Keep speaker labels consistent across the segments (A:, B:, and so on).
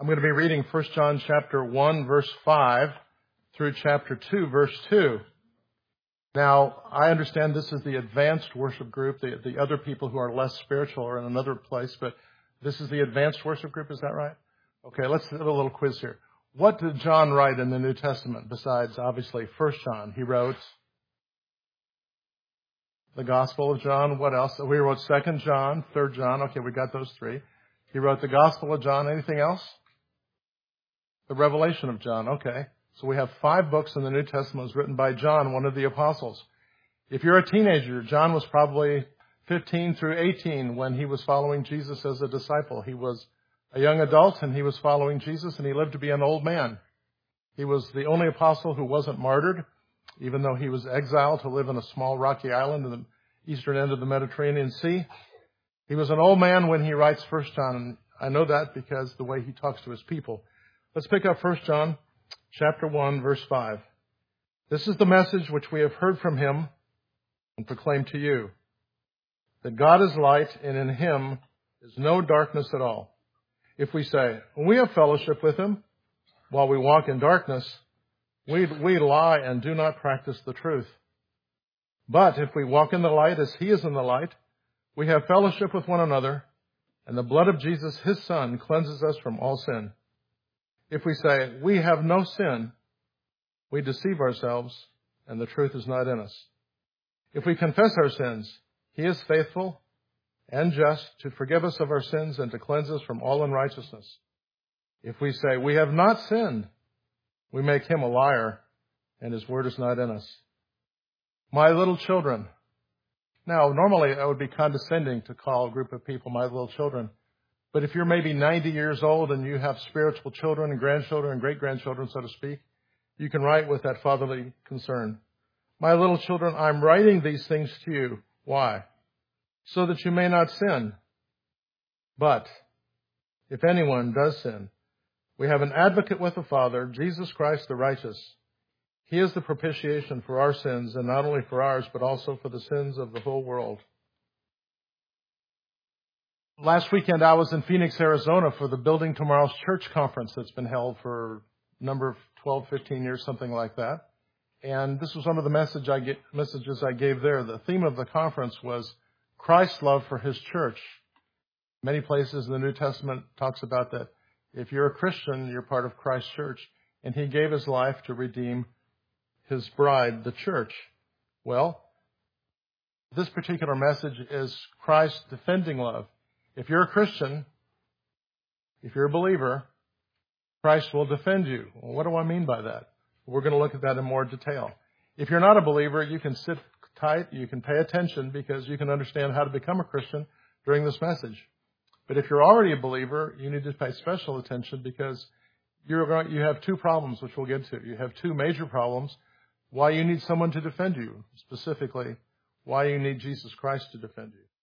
A: I'm going to be reading 1 John chapter 1, verse 5 through chapter 2, verse 2. Now, I understand this is the advanced worship group. The other people who are less spiritual are in another place, but this is the advanced worship group. Is that right? Okay, let's have a little quiz here. What did John write in the New Testament besides, obviously, 1 John? He wrote the Gospel of John. What else? We wrote 2 John, 3 John. Okay, we got those three. He wrote the Gospel of John. Anything else? The Revelation of John. Okay. So we have 5 books in the New Testament was written by John, one of the apostles. If you're a teenager, John was probably 15 through 18 when he was following Jesus as a disciple. He was a young adult and he was following Jesus, and he lived to be an old man. He was the only apostle who wasn't martyred, even though he was exiled to live in a small rocky island in the eastern end of the Mediterranean Sea. He was an old man when he writes 1 John, and I know that because the way he talks to his people. Let's pick up 1 John chapter 1, verse 5. This is the message which we have heard from him and proclaim to you, that God is light, and in him is no darkness at all. If we say, we have fellowship with him while we walk in darkness, we lie and do not practice the truth. But if we walk in the light as he is in the light, we have fellowship with one another, and the blood of Jesus, his Son, cleanses us from all sin. If we say, we have no sin, we deceive ourselves, and the truth is not in us. If we confess our sins, he is faithful and just to forgive us of our sins and to cleanse us from all unrighteousness. If we say, we have not sinned, we make him a liar, and his word is not in us. My little children. Now, normally I would be condescending to call a group of people my little children. But if you're maybe 90 years old and you have spiritual children and grandchildren and great-grandchildren, so to speak, you can write with that fatherly concern. My little children, I'm writing these things to you. Why? So that you may not sin. But if anyone does sin, we have an advocate with the Father, Jesus Christ the righteous. He is the propitiation for our sins, and not only for ours, but also for the sins of the whole world. Last weekend, I was in Phoenix, Arizona for the Building Tomorrow's Church conference that's been held for a number of 12, 15 years, something like that. And this was one of the messages I gave there. The theme of the conference was Christ's love for his church. Many places in the New Testament talks about that. If you're a Christian, you're part of Christ's church. And he gave his life to redeem his bride, the church. Well, this particular message is Christ's defending love. If you're a Christian, if you're a believer, Christ will defend you. Well, what do I mean by that? We're going to look at that in more detail. If you're not a believer, you can sit tight, you can pay attention, because you can understand how to become a Christian during this message. But if you're already a believer, you need to pay special attention, because you have 2 problems, which we'll get to. You have 2 major problems. Why you need someone to defend you, specifically why you need Jesus Christ to defend you.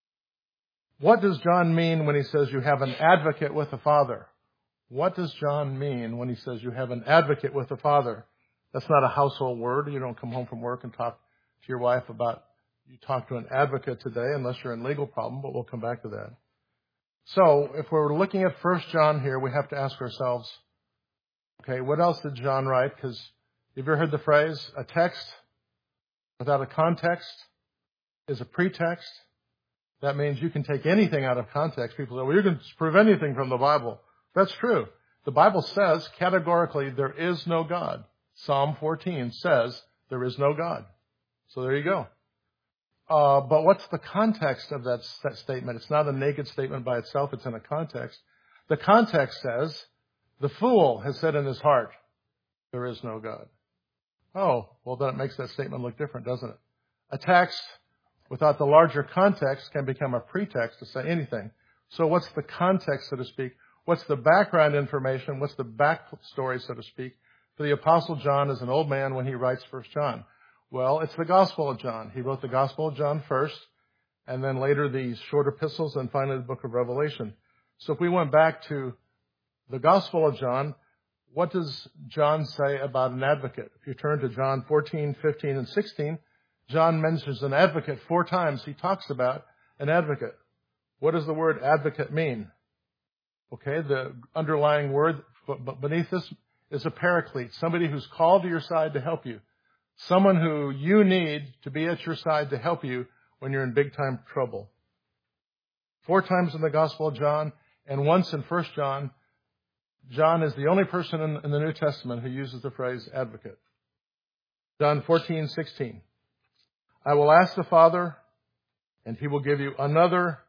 A: What does John mean when he says you have an advocate with the Father? What does John mean when he says you have an advocate with the Father? That's not a household word. You don't come home from work and talk to your wife about you talk to an advocate today, unless you're in legal problem, but we'll come back to that. So if we're looking at 1 John here, we have to ask ourselves, okay, what else did John write? Because have you ever heard the phrase, a text without a context is a pretext? That means you can take anything out of context. People say, well, you can prove anything from the Bible. That's true. The Bible says categorically there is no God. Psalm 14 says there is no God. So there you go. But what's the context of that statement? It's not a naked statement by itself. It's in a context. The context says, the fool has said in his heart, there is no God. Oh, well, then it makes that statement look different, doesn't it? A text without the larger context can become a pretext to say anything. So what's the context, so to speak? What's the background information? What's the backstory, so to speak, for the Apostle John as an old man when he writes 1 John? Well, it's the Gospel of John. He wrote the Gospel of John first, and then later the short epistles, and finally the book of Revelation. So if we went back to the Gospel of John, what does John say about an advocate? If you turn to John 14, 15, and 16, John mentions an advocate 4 times. He talks about an advocate. What does the word advocate mean? Okay, the underlying word beneath this is a paraclete, somebody who's called to your side to help you. Someone who you need to be at your side to help you when you're in big time trouble. 4 times in the Gospel of John and once in 1 John, John is the only person in the New Testament who uses the phrase advocate. John 14:16. I will ask the Father, and he will give you another,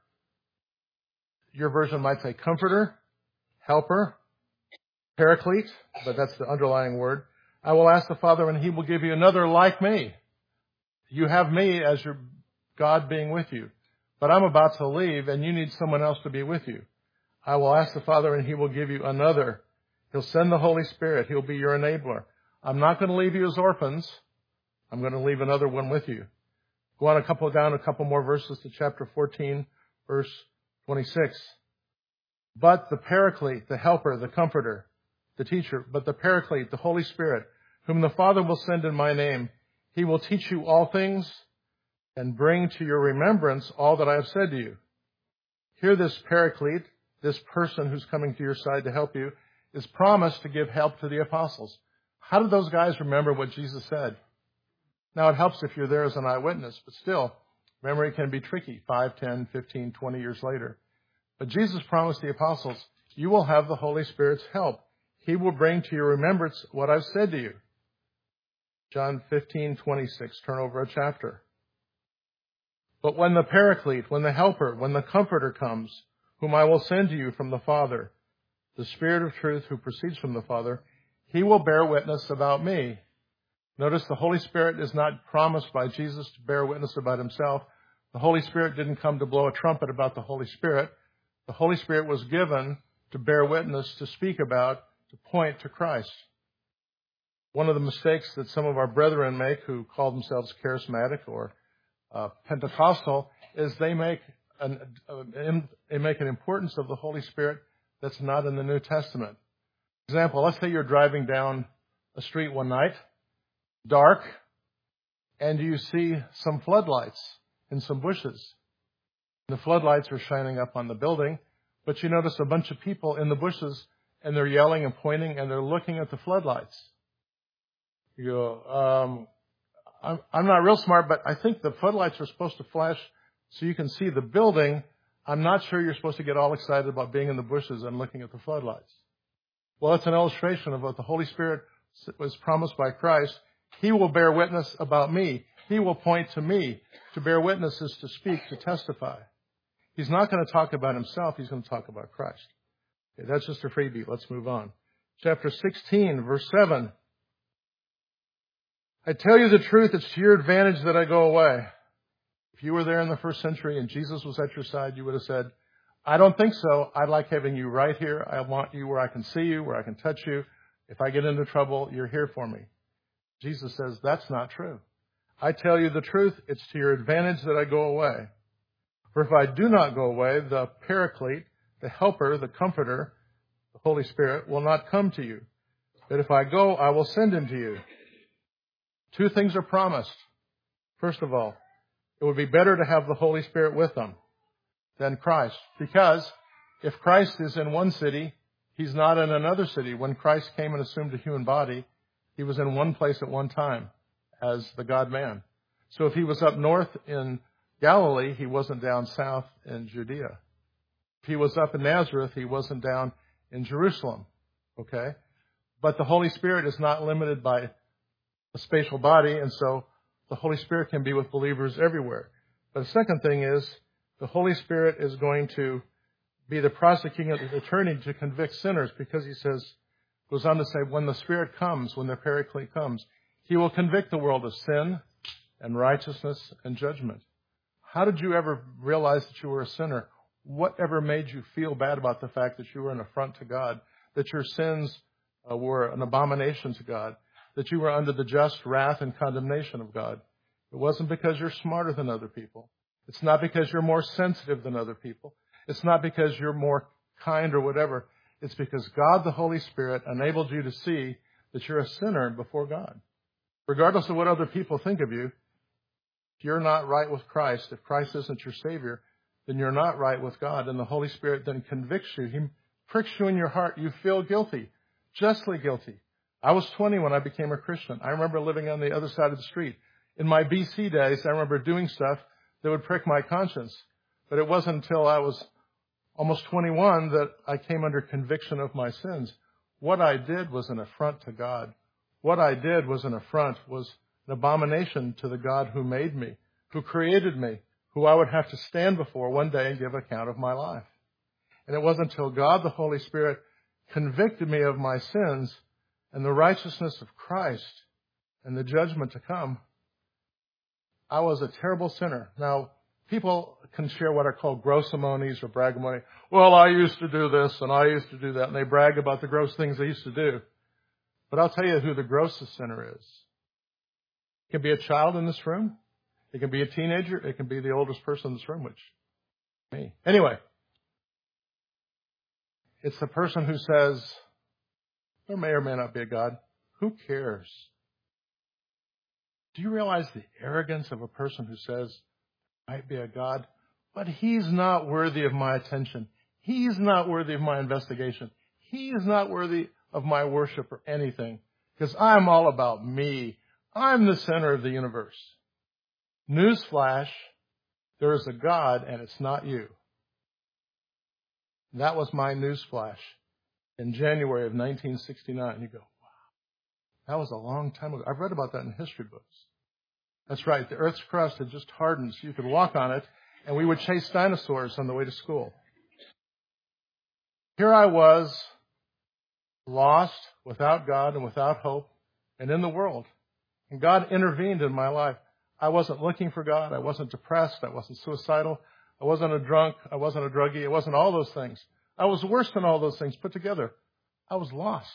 A: your version might say comforter, helper, paraclete, but that's the underlying word. I will ask the Father, and he will give you another like me. You have me as your God being with you, but I'm about to leave, and you need someone else to be with you. I will ask the Father, and he will give you another. He'll send the Holy Spirit. He'll be your enabler. I'm not going to leave you as orphans. I'm going to leave another one with you. Go on down a couple more verses to chapter 14, verse 26. But the paraclete, the helper, the comforter, the teacher, but the paraclete, the Holy Spirit, whom the Father will send in my name, he will teach you all things and bring to your remembrance all that I have said to you. Here this paraclete, this person who's coming to your side to help you, is promised to give help to the apostles. How did those guys remember what Jesus said? Now, it helps if you're there as an eyewitness, but still, memory can be tricky 5, 10, 15, 20 years later. But Jesus promised the apostles, you will have the Holy Spirit's help. He will bring to your remembrance what I've said to you. John 15:26, turn over a chapter. But when the paraclete, when the helper, when the comforter comes, whom I will send to you from the Father, the Spirit of truth who proceeds from the Father, he will bear witness about me. Notice the Holy Spirit is not promised by Jesus to bear witness about himself. The Holy Spirit didn't come to blow a trumpet about the Holy Spirit. The Holy Spirit was given to bear witness, to speak about, to point to Christ. One of the mistakes that some of our brethren make who call themselves charismatic or Pentecostal is they make an importance of the Holy Spirit that's not in the New Testament. For example, let's say you're driving down a street one night, dark, and you see some floodlights in some bushes. The floodlights are shining up on the building, but you notice a bunch of people in the bushes, and they're yelling and pointing, and they're looking at the floodlights. You go, I'm not real smart, but I think the floodlights are supposed to flash so you can see the building. I'm not sure you're supposed to get all excited about being in the bushes and looking at the floodlights. Well, it's an illustration of what the Holy Spirit was promised by Christ. He will bear witness about me. He will point to me. To bear witness is to speak, to testify. He's not going to talk about himself. He's going to talk about Christ. Okay, that's just a freebie. Let's move on. Chapter 16, verse 7. I tell you the truth, it's to your advantage that I go away. If you were there in the first century and Jesus was at your side, you would have said, I don't think so. I like having you right here. I want you where I can see you, where I can touch you. If I get into trouble, you're here for me. Jesus says, that's not true. I tell you the truth, it's to your advantage that I go away. For if I do not go away, the paraclete, the helper, the comforter, the Holy Spirit will not come to you. But if I go, I will send him to you. 2 things are promised. First of all, it would be better to have the Holy Spirit with them than Christ. Because if Christ is in one city, he's not in another city. When Christ came and assumed a human body, he was in one place at one time as the God-man. So if he was up north in Galilee, he wasn't down south in Judea. If he was up in Nazareth, he wasn't down in Jerusalem. Okay? But the Holy Spirit is not limited by a spatial body, and so the Holy Spirit can be with believers everywhere. But the second thing is, the Holy Spirit is going to be the prosecuting attorney to convict sinners, because he goes on to say, when the Spirit comes, when the Paraclete comes, he will convict the world of sin and righteousness and judgment. How did you ever realize that you were a sinner? What ever made you feel bad about the fact that you were an affront to God, that your sins were an abomination to God, that you were under the just wrath and condemnation of God? It wasn't because you're smarter than other people. It's not because you're more sensitive than other people. It's not because you're more kind or whatever. It's because God, the Holy Spirit, enabled you to see that you're a sinner before God. Regardless of what other people think of you, if you're not right with Christ, if Christ isn't your Savior, then you're not right with God. And the Holy Spirit then convicts you. He pricks you in your heart. You feel guilty, justly guilty. I was 20 when I became a Christian. I remember living on the other side of the street. In my BC days, I remember doing stuff that would prick my conscience. But it wasn't until I was almost 21 that I came under conviction of my sins. What I did was an affront to God. What I did was an abomination to the God who made me, who created me, who I would have to stand before one day and give account of my life. And it wasn't until God, the Holy Spirit, convicted me of my sins and the righteousness of Christ and the judgment to come. I was a terrible sinner. Now, people can share what are called grossomonies or braggamony. Well, I used to do this and I used to do that, and they brag about the gross things they used to do. But I'll tell you who the grossest sinner is. It can be a child in this room. It can be a teenager. It can be the oldest person in this room, which is me. Anyway, it's the person who says, there may or may not be a God. Who cares? Do you realize the arrogance of a person who says, there might be a God, but he's not worthy of my attention. He's not worthy of my investigation. He is not worthy of my worship or anything, because I'm all about me. I'm the center of the universe. Newsflash, there is a God, and it's not you. That was my newsflash in January of 1969. You go, wow, that was a long time ago. I've read about that in history books. That's right. The Earth's crust had just hardened, so you could walk on it, and we would chase dinosaurs on the way to school. Here I was, lost, without God and without hope, and in the world. And God intervened in my life. I wasn't looking for God. I wasn't depressed. I wasn't suicidal. I wasn't a drunk. I wasn't a druggie. It wasn't all those things. I was worse than all those things put together. I was lost.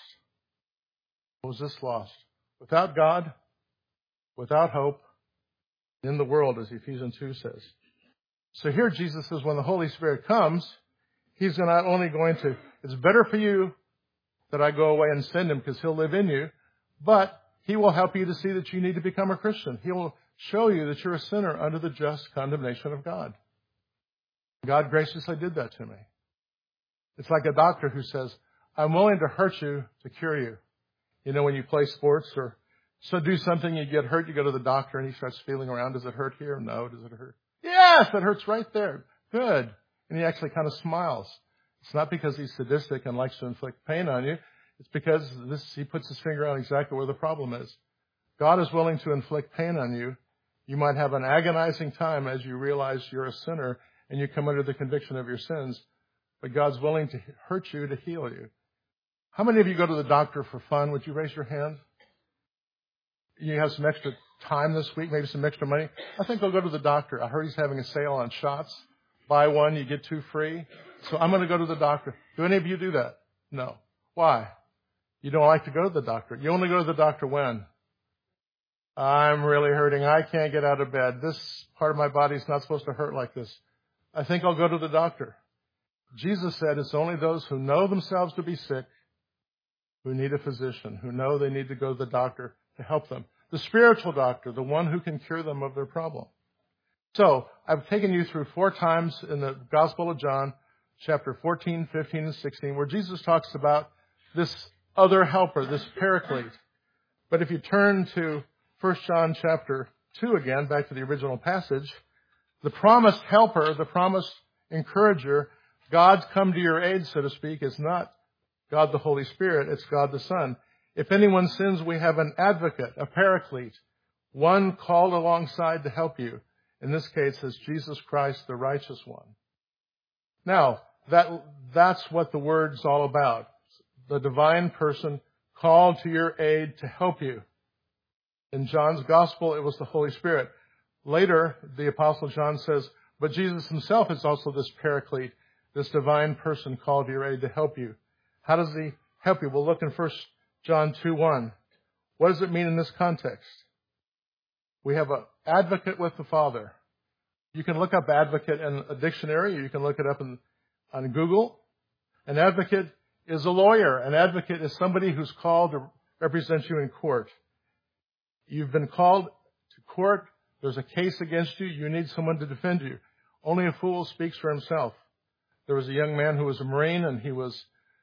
A: I was just lost. Without God, without hope, in the world, as Ephesians 2 says. So here Jesus says when the Holy Spirit comes, He's not only going to, it's better for you that I go away and send Him because He'll live in you, but He will help you to see that you need to become a Christian. He will show you that you're a sinner under the just condemnation of God. God graciously did that to me. It's like a doctor who says, I'm willing to hurt you to cure you. You know, when you play sports or so do something, you get hurt, you go to the doctor and he starts feeling around. Does it hurt here? No. Does it hurt? Yes, it hurts right there. Good. And he actually kind of smiles. It's not because he's sadistic and likes to inflict pain on you. It's because he puts his finger on exactly where the problem is. God is willing to inflict pain on you. You might have an agonizing time as you realize you're a sinner and you come under the conviction of your sins, but God's willing to hurt you to heal you. How many of you go to the doctor for fun? Would you raise your hand? You have some extra time this week, maybe some extra money. I think I'll go to the doctor. I heard he's having a sale on shots. Buy one, you get two free. So I'm going to go to the doctor. Do any of you do that? No. Why? You don't like to go to the doctor. You only go to the doctor when? I'm really hurting. I can't get out of bed. This part of my body is not supposed to hurt like this. I think I'll go to the doctor. Jesus said it's only those who know themselves to be sick who need a physician, who know they need to go to the doctor to help them. The spiritual doctor, the one who can cure them of their problem. So I've taken you through 4 times in the Gospel of John, chapter 14, 15, and 16, where Jesus talks about this other helper, this paraclete. But if you turn to 1 John chapter 2 again, back to the original passage, the promised helper, the promised encourager, God's come to your aid, so to speak, is not God the Holy Spirit, it's God the Son. If anyone sins, we have an advocate, a paraclete, one called alongside to help you. In this case, is Jesus Christ, the righteous one. Now, that's what the word's all about. The divine person called to your aid to help you. In John's gospel, it was the Holy Spirit. Later, the Apostle John says, but Jesus himself is also this paraclete, this divine person called to your aid to help you. How does he help you? We'll look in 1 John 2:1. What does it mean in this context? We have an advocate with the Father. You can look up advocate in a dictionary, or you can look it up on Google. An advocate is a lawyer. An advocate is somebody who's called to represent you in court. You've been called to court. There's a case against you. You need someone to defend you. Only a fool speaks for himself. There was a young man who was a Marine, and he was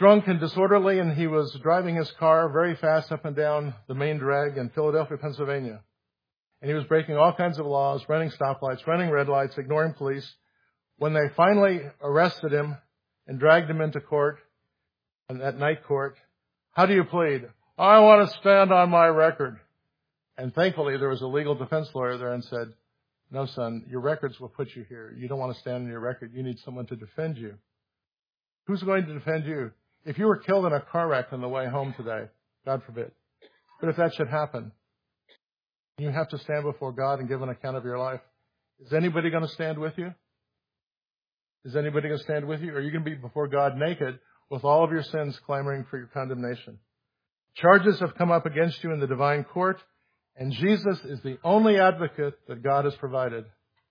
A: drunk and disorderly, and he was driving his car very fast up and down the main drag in Philadelphia, Pennsylvania. And he was breaking all kinds of laws, running stoplights, running red lights, ignoring police. When they finally arrested him and dragged him into court, and at night court, how do you plead? I want to stand on my record. And thankfully, there was a legal defense lawyer there and said, no, son, your records will put you here. You don't want to stand on your record. You need someone to defend you. Who's going to defend you? If you were killed in a car wreck on the way home today, God forbid, but if that should happen, you have to stand before God and give an account of your life. Is anybody going to stand with you? Is anybody going to stand with you? Or are you going to be before God naked with all of your sins clamoring for your condemnation? Charges have come up against you in the divine court, and Jesus is the only advocate that God has provided.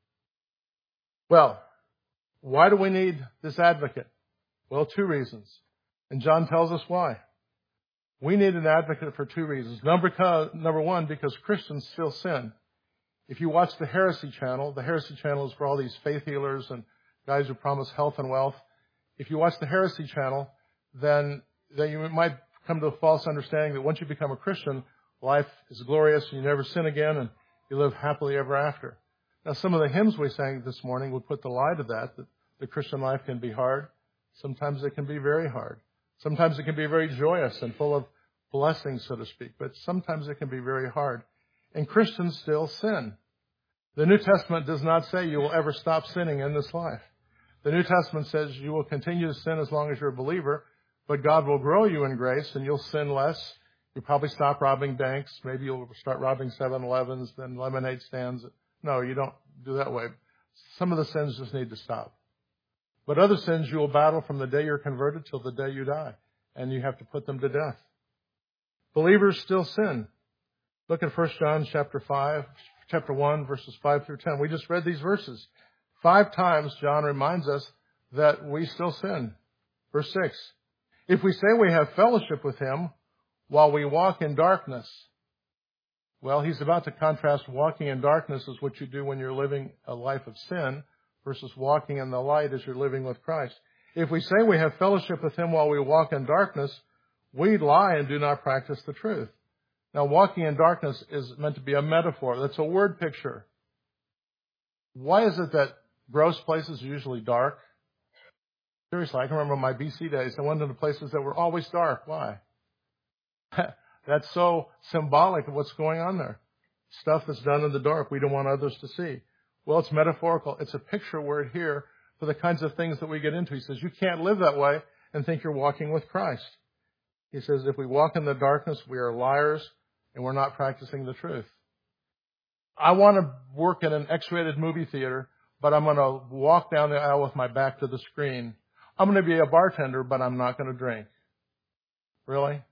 A: Well, why do we need this advocate? Well, 2 reasons. And John tells us why. We need an advocate for 2 reasons. Number one, because Christians still sin. If you watch the Heresy Channel is for all these faith healers and guys who promise health and wealth. If you watch the Heresy Channel, then you might come to a false understanding that once you become a Christian, life is glorious and you never sin again and you live happily ever after. Now, some of the hymns we sang this morning would put the lie to that the Christian life can be hard. Sometimes it can be very hard. Sometimes it can be very joyous and full of blessings, so to speak, but sometimes it can be very hard. And Christians still sin. The New Testament does not say you will ever stop sinning in this life. The New Testament says you will continue to sin as long as you're a believer, but God will grow you in grace and you'll sin less. You'll probably stop robbing banks. Maybe you'll start robbing 7-Elevens, then lemonade stands. No, you don't do that way. Some of the sins just need to stop. But other sins you will battle from the day you're converted till the day you die, and you have to put them to death. Believers still sin. Look at 1 John chapter 1, verses 5 through 10. We just read these verses. 5 times John reminds us that we still sin. Verse 6, if we say we have fellowship with him while we walk in darkness. Well, he's about to contrast walking in darkness as what you do when you're living a life of sin versus walking in the light as you're living with Christ. If we say we have fellowship with him while we walk in darkness, we lie and do not practice the truth. Now, walking in darkness is meant to be a metaphor. That's a word picture. Why is it that gross places are usually dark? Seriously, I can remember my BC days. I went into places that were always dark. Why? That's so symbolic of what's going on there. Stuff that's done in the dark we don't want others to see. Well, it's metaphorical. It's a picture word here for the kinds of things that we get into. He says, you can't live that way and think you're walking with Christ. He says, if we walk in the darkness, we are liars and we're not practicing the truth. I want to work in an X-rated movie theater, but I'm going to walk down the aisle with my back to the screen. I'm going to be a bartender, but I'm not going to drink. Really?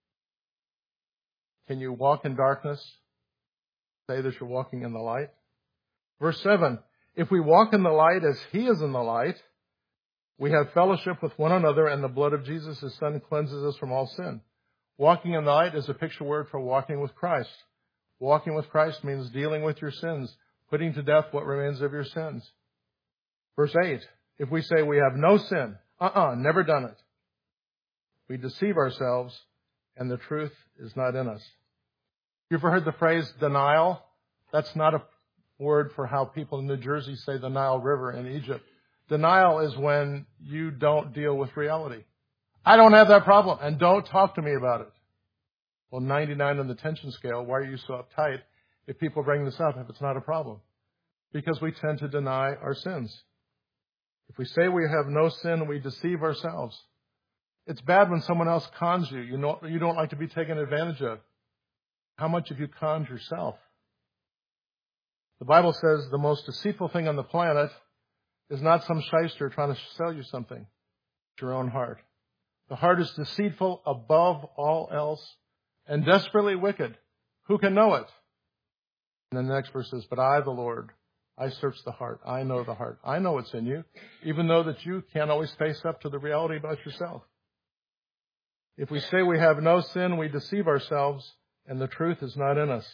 A: Can you walk in darkness? Say that you're walking in the light? Verse 7, if we walk in the light as he is in the light, we have fellowship with one another, and the blood of Jesus, his son, cleanses us from all sin. Walking in the light is a picture word for walking with Christ. Walking with Christ means dealing with your sins, putting to death what remains of your sins. Verse 8, if we say we have no sin, never done it, we deceive ourselves, and the truth is not in us. You ever heard the phrase denial? That's not a word for how people in New Jersey say the Nile River in Egypt. Denial is when you don't deal with reality. I don't have that problem, and don't talk to me about it. Well, 99 on the tension scale, why are you so uptight if people bring this up if it's not a problem? Because we tend to deny our sins. If we say we have no sin, we deceive ourselves. It's bad when someone else cons you. You don't like to be taken advantage of. How much have you conned yourself? The Bible says the most deceitful thing on the planet is not some shyster trying to sell you something. It's your own heart. The heart is deceitful above all else and desperately wicked. Who can know it? And then the next verse says, but I, the Lord, I search the heart. I know the heart. I know what's in you, even though that you can't always face up to the reality about yourself. If we say we have no sin, we deceive ourselves, and the truth is not in us.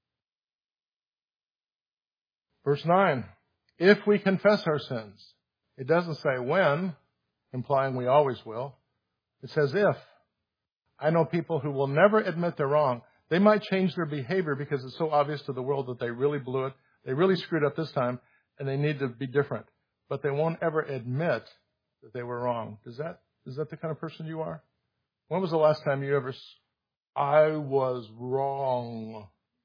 A: Verse 9, if we confess our sins, it doesn't say when, implying we always will. It says if. I know people who will never admit they're wrong. They might change their behavior because it's so obvious to the world that they really blew it. They really screwed up this time, and they need to be different. But they won't ever admit that they were wrong. Is that the kind of person you are? When was the last time you ever, I was wrong?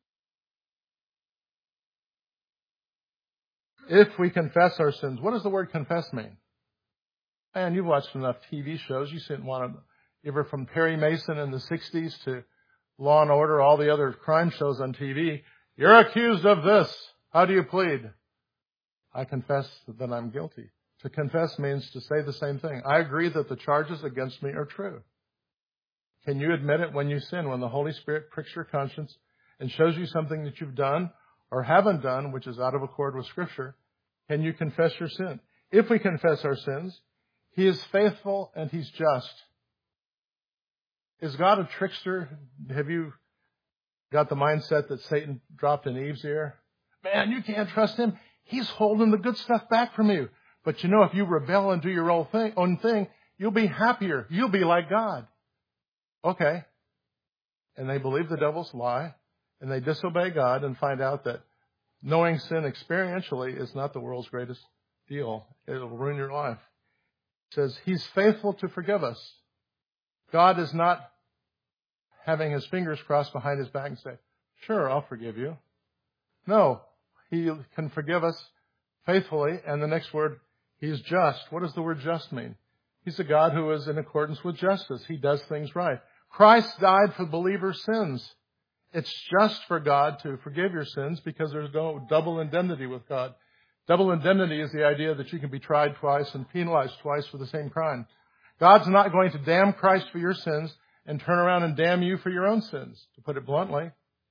A: If we confess our sins, what does the word confess mean? Man, you've watched enough TV shows. You didn't want to, ever from Perry Mason in the 60s to Law and Order, all the other crime shows on TV. You're accused of this. How do you plead? I confess that I'm guilty. To confess means to say the same thing. I agree that the charges against me are true. Can you admit it when you sin, when the Holy Spirit pricks your conscience and shows you something that you've done or haven't done, which is out of accord with Scripture? Can you confess your sin? If we confess our sins, He is faithful and He's just. Is God a trickster? Have you got the mindset that Satan dropped in Eve's ear? Man, you can't trust him. He's holding the good stuff back from you. But you know, if you rebel and do your own thing, you'll be happier. You'll be like God. Okay. And they believe the devil's lie, and they disobey God and find out that knowing sin experientially is not the world's greatest deal. It'll ruin your life. It says, He's faithful to forgive us. God is not having His fingers crossed behind His back and say, sure, I'll forgive you. No, He can forgive us faithfully. And the next word, He's just. What does the word just mean? He's a God who is in accordance with justice. He does things right. Christ died for believers' sins. It's just for God to forgive your sins because there's no double indemnity with God. Double indemnity is the idea that you can be tried twice and penalized twice for the same crime. God's not going to damn Christ for your sins and turn around and damn you for your own sins, to put it bluntly.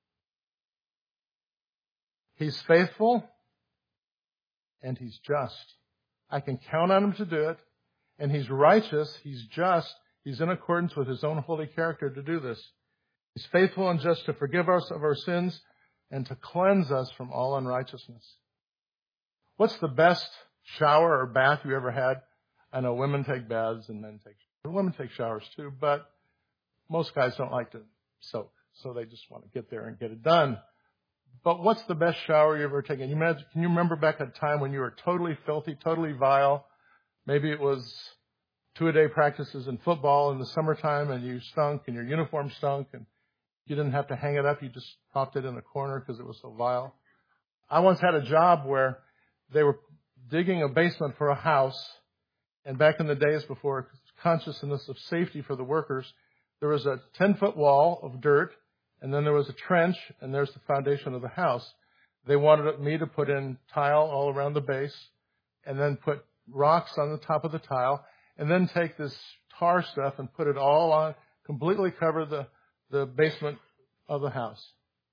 A: He's faithful and He's just. I can count on Him to do it. And He's righteous. He's just. He's in accordance with His own holy character to do this. He's faithful and just to forgive us of our sins and to cleanse us from all unrighteousness. What's the best shower or bath you ever had? I know women take baths and men take showers. Women take showers too, but most guys don't like to soak, so they just want to get there and get it done. But what's the best shower you ever taken? Can you remember back at a time when you were totally filthy, totally vile? Maybe it was 2-a-day practices in football in the summertime and you stunk and your uniform stunk and you didn't have to hang it up. You just popped it in the corner because it was so vile. I once had a job where they were digging a basement for a house. And back in the days before consciousness of safety for the workers, there was a 10-foot wall of dirt, and then there was a trench, and there's the foundation of the house. They wanted me to put in tile all around the base, and then put rocks on the top of the tile, and then take this tar stuff and put it all on, completely cover the basement of the house.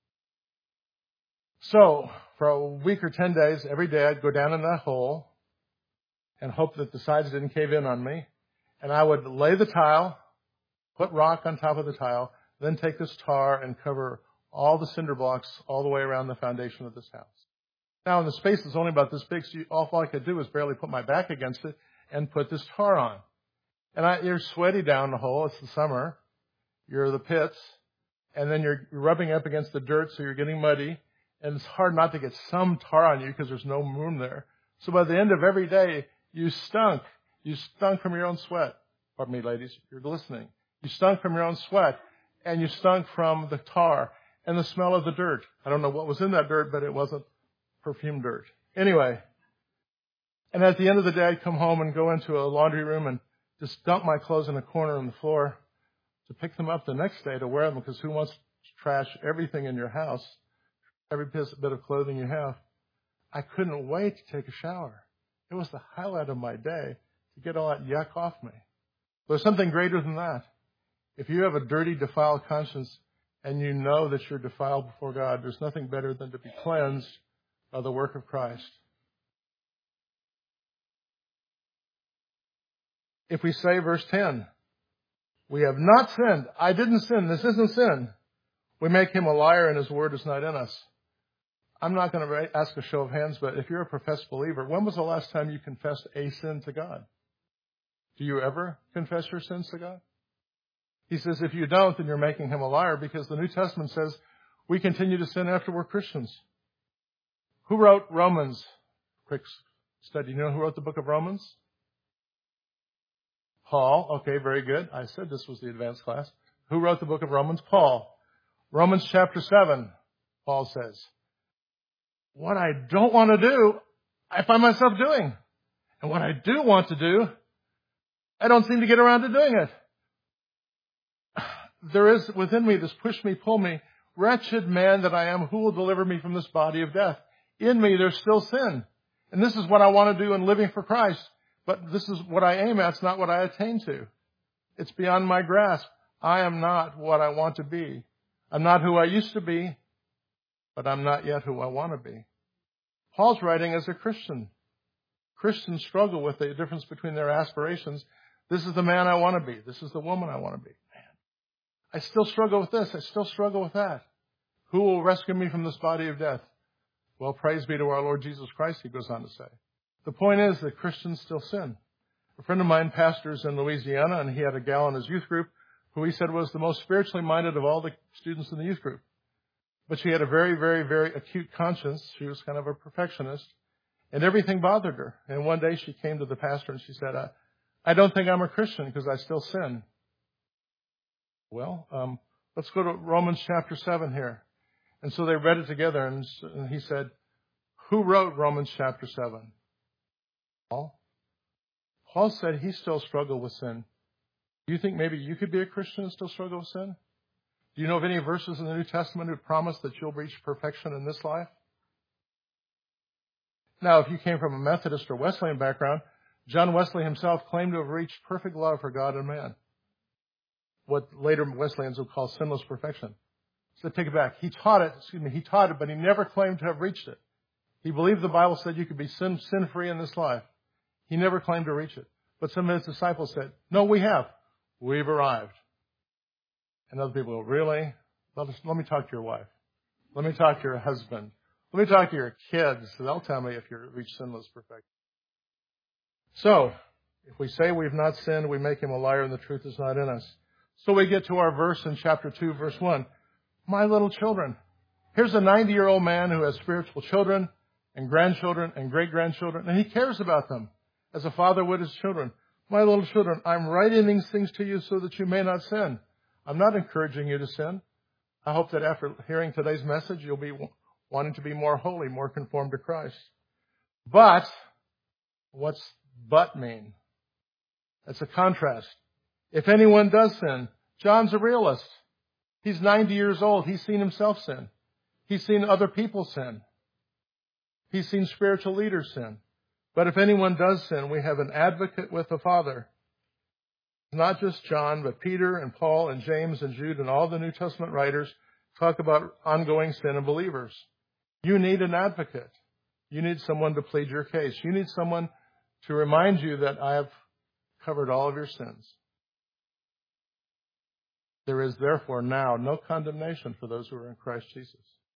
A: So, for a week or 10 days, every day I'd go down in that hole and hope that the sides didn't cave in on me. And I would lay the tile, put rock on top of the tile, then take this tar and cover all the cinder blocks all the way around the foundation of this house. Now, the space is only about this big, so all I could do was barely put my back against it and put this tar on. And you're sweaty down the hole. It's the summer. You're the pits. And then you're rubbing up against the dirt, so you're getting muddy. And it's hard not to get some tar on you because there's no room there. So by the end of every day, you stunk. You stunk from your own sweat. Pardon me, ladies, you're glistening. You stunk from your own sweat, and you stunk from the tar and the smell of the dirt. I don't know what was in that dirt, but it wasn't perfumed dirt. Anyway, and at the end of the day, I'd come home and go into a laundry room and just dump my clothes in a corner on the floor to pick them up the next day to wear them, because who wants to trash everything in your house, every bit of clothing you have? I couldn't wait to take a shower. It was the highlight of my day to get all that yuck off me. There's something greater than that. If you have a dirty, defiled conscience and you know that you're defiled before God, there's nothing better than to be cleansed by the work of Christ. If we say, verse 10, we have not sinned, I didn't sin, this isn't sin, we make Him a liar and His word is not in us. I'm not going to ask a show of hands, but if you're a professed believer, when was the last time you confessed a sin to God? Do you ever confess your sins to God? He says, if you don't, then you're making him a liar, because the New Testament says we continue to sin after we're Christians. Who wrote Romans? Quick study. You know who wrote the book of Romans? Paul. Okay, very good. I said this was the advanced class. Who wrote the book of Romans? Paul. Romans chapter 7, Paul says, what I don't want to do, I find myself doing. And what I do want to do, I don't seem to get around to doing it. There is within me this push me, pull me, wretched man that I am, who will deliver me from this body of death? In me, there's still sin. And this is what I want to do in living for Christ. But this is what I aim at. It's not what I attain to. It's beyond my grasp. I am not what I want to be. I'm not who I used to be, but I'm not yet who I want to be. Paul's writing as a Christian. Christians struggle with the difference between their aspirations. This is the man I want to be. This is the woman I want to be. Man, I still struggle with this. I still struggle with that. Who will rescue me from this body of death? Well, praise be to our Lord Jesus Christ, he goes on to say. The point is that Christians still sin. A friend of mine pastors in Louisiana, and he had a gal in his youth group who he said was the most spiritually minded of all the students in the youth group. But she had a very, very, very acute conscience. She was kind of a perfectionist, and everything bothered her. And one day she came to the pastor and she said, I don't think I'm a Christian because I still sin. Well, let's go to Romans chapter 7 here. And so they read it together, and he said, who wrote Romans chapter 7? Paul. Paul said he still struggled with sin. Do you think maybe you could be a Christian and still struggle with sin? Do you know of any verses in the New Testament that promise that you'll reach perfection in this life? Now, if you came from a Methodist or Wesleyan background, John Wesley himself claimed to have reached perfect love for God and man. What later Wesleyans would call sinless perfection. So take it back. He taught it, but he never claimed to have reached it. He believed the Bible said you could be sin-free in this life. He never claimed to reach it. But some of his disciples said, no, we have. We've arrived. And other people go, really? Let me talk to your wife. Let me talk to your husband. Let me talk to your kids. They'll tell me if you've reached sinless perfection. So, if we say we've not sinned, we make him a liar and the truth is not in us. So we get to our verse in chapter 2, verse 1. My little children. Here's a 90-year-old man who has spiritual children and grandchildren and great-grandchildren, and he cares about them as a father would his children. My little children, I'm writing these things to you so that you may not sin. I'm not encouraging you to sin. I hope that after hearing today's message, you'll be wanting to be more holy, more conformed to Christ. But, what's but mean? It's a contrast. If anyone does sin, John's a realist. He's 90 years old. He's seen himself sin. He's seen other people sin. He's seen spiritual leaders sin. But if anyone does sin, we have an advocate with the Father. Not just John, but Peter and Paul and James and Jude and all the New Testament writers talk about ongoing sin in believers. You need an advocate. You need someone to plead your case. You need someone to remind you that I have covered all of your sins. There is therefore now no condemnation for those who are in Christ Jesus.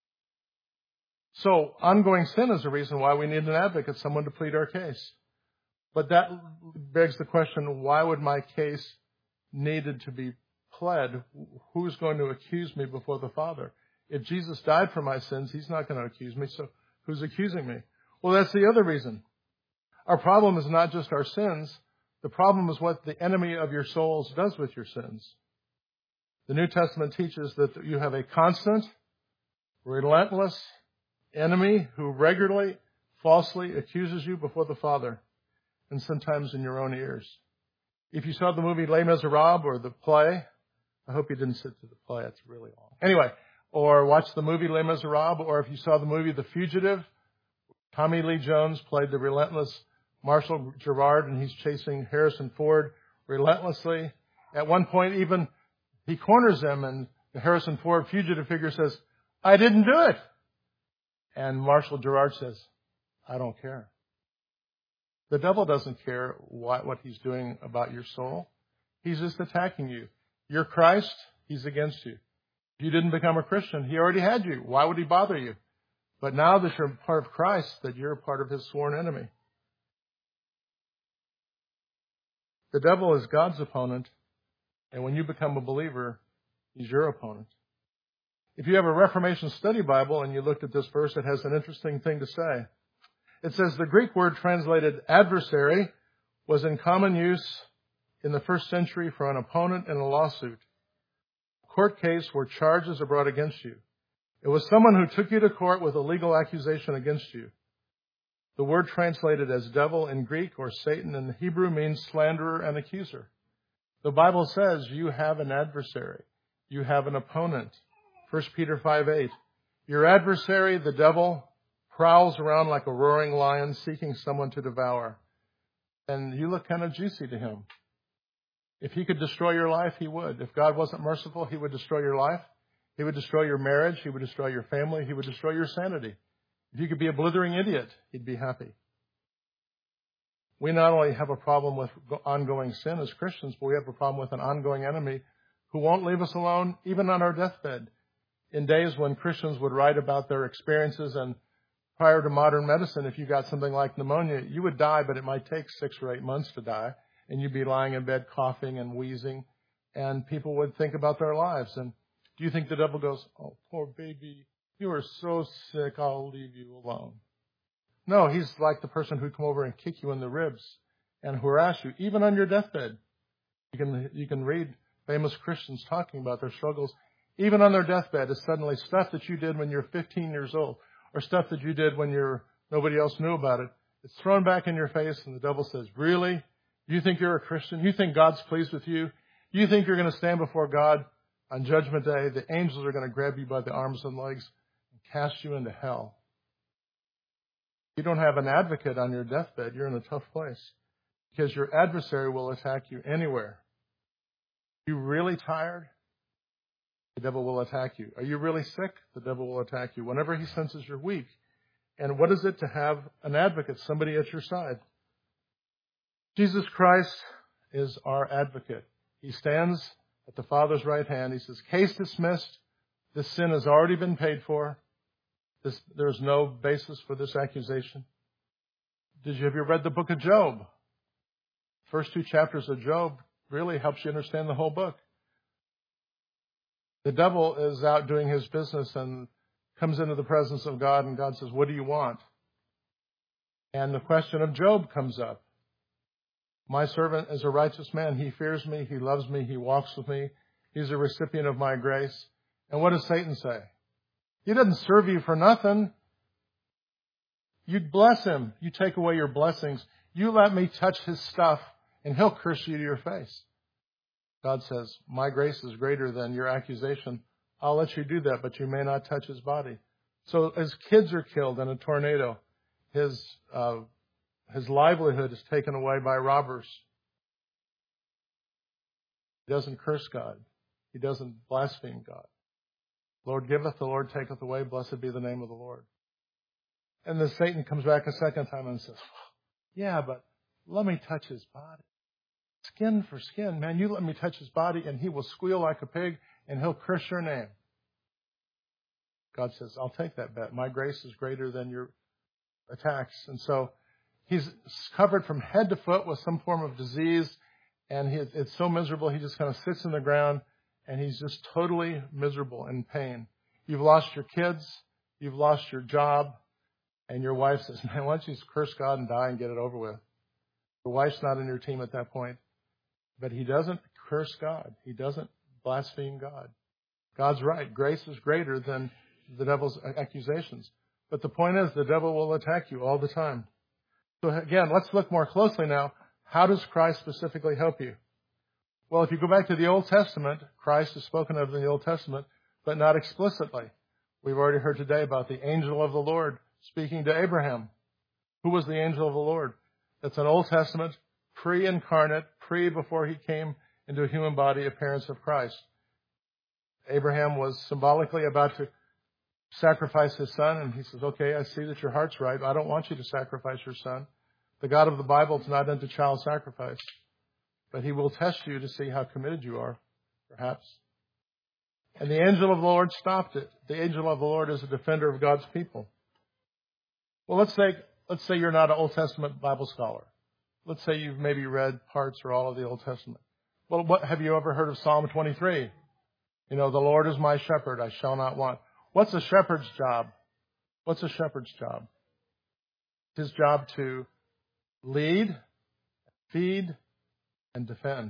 A: So ongoing sin is the reason why we need an advocate, someone to plead our case. But that begs the question, why would my case needed to be pled? Who's going to accuse me before the Father? If Jesus died for my sins, he's not going to accuse me, so who's accusing me? Well, that's the other reason. Our problem is not just our sins. The problem is what the enemy of your souls does with your sins. The New Testament teaches that you have a constant, relentless enemy who regularly, falsely accuses you before the Father, and sometimes in your own ears. If you saw the movie Les Miserables or the play, I hope you didn't sit through the play, it's really long. Anyway, or watch the movie Les Miserables, or if you saw the movie The Fugitive, Tommy Lee Jones played the relentless Marshall Gerard, and he's chasing Harrison Ford relentlessly. At one point, even he corners him, and the Harrison Ford fugitive figure says, I didn't do it. And Marshall Gerard says, I don't care. The devil doesn't care what he's doing about your soul. He's just attacking you. You're Christ, he's against you. If you didn't become a Christian, he already had you. Why would he bother you? But now that you're part of Christ, that you're part of his sworn enemy. The devil is God's opponent, And when you become a believer, he's your opponent. If you have a Reformation Study Bible and you looked at this verse, it has an interesting thing to say. It says the Greek word translated adversary was in common use in the first century for an opponent in a lawsuit, a court case where charges are brought against you. It was someone who took you to court with a legal accusation against you. The word translated as devil in Greek or Satan in the Hebrew means slanderer and accuser. The Bible says you have an adversary. You have an opponent. 1 Peter 5:8. Your adversary, the devil, prowls around like a roaring lion seeking someone to devour. And you look kind of juicy to him. If he could destroy your life, he would. If God wasn't merciful, he would destroy your life. He would destroy your marriage. He would destroy your family. He would destroy your sanity. If you could be a blithering idiot, he'd be happy. We not only have a problem with ongoing sin as Christians, but we have a problem with an ongoing enemy who won't leave us alone even on our deathbed. In days when Christians would write about their experiences, and prior to modern medicine, if you got something like pneumonia, you would die, but it might take 6 or 8 months to die, and you'd be lying in bed coughing and wheezing, and people would think about their lives. And do you think the devil goes, oh, poor baby, you are so sick, I'll leave you alone? No, he's like the person who'd come over and kick you in the ribs and harass you, even on your deathbed. You can read famous Christians talking about their struggles. Even on their deathbed is suddenly stuff that you did when you're 15 years old, or stuff that you did when nobody else knew about it. It's thrown back in your face, and the devil says, really? You think you're a Christian? You think God's pleased with you? You think you're going to stand before God on Judgment Day? The angels are going to grab you by the arms and legs and cast you into hell. You don't have an advocate on your deathbed. You're in a tough place because your adversary will attack you anywhere. Are you really tired? The devil will attack you. Are you really sick? The devil will attack you whenever he senses you're weak. And what is it to have an advocate, somebody at your side? Jesus Christ is our advocate. He stands at the Father's right hand. He says, case dismissed. This sin has already been paid for. There's no basis for this accusation. Have you read the book of Job? First 2 chapters of Job really helps you understand the whole book. The devil is out doing his business and comes into the presence of God, and God says, what do you want? And the question of Job comes up. My servant is a righteous man. He fears me. He loves me. He walks with me. He's a recipient of my grace. And what does Satan say? He doesn't serve you for nothing. You bless him. You take away your blessings. You let me touch his stuff, and he'll curse you to your face. God says, my grace is greater than your accusation. I'll let you do that, but you may not touch his body. So as kids are killed in a tornado, his livelihood is taken away by robbers. He doesn't curse God. He doesn't blaspheme God. Lord giveth, the Lord taketh away. Blessed be the name of the Lord. And then Satan comes back a second time and says, yeah, but let me touch his body. Skin for skin, man, you let me touch his body and he will squeal like a pig and he'll curse your name. God says, I'll take that bet. My grace is greater than your attacks. And so he's covered from head to foot with some form of disease, and it's so miserable he just kind of sits in the ground and he's just totally miserable in pain. You've lost your kids, you've lost your job, and your wife says, man, why don't you just curse God and die and get it over with? Your wife's not in your team at that point. But he doesn't curse God. He doesn't blaspheme God. God's right. Grace is greater than the devil's accusations. But the point is, the devil will attack you all the time. So again, let's look more closely now. How does Christ specifically help you? Well, if you go back to the Old Testament, Christ is spoken of in the Old Testament, but not explicitly. We've already heard today about the angel of the Lord speaking to Abraham. Who was the angel of the Lord? That's an Old Testament, pre-incarnate, before he came into a human body appearance of Christ. Abraham was symbolically about to sacrifice his son, and he says, okay, I see that your heart's right. I don't want you to sacrifice your son. The God of the Bible is not into child sacrifice, but he will test you to see how committed you are, perhaps. And the angel of the Lord stopped it. The angel of the Lord is a defender of God's people. Well, let's say you're not an Old Testament Bible scholar. Let's say you've maybe read parts or all of the Old Testament. Well, what have you ever heard of Psalm 23? You know, the Lord is my shepherd, I shall not want. What's a shepherd's job? What's a shepherd's job? His job to lead, feed, and defend.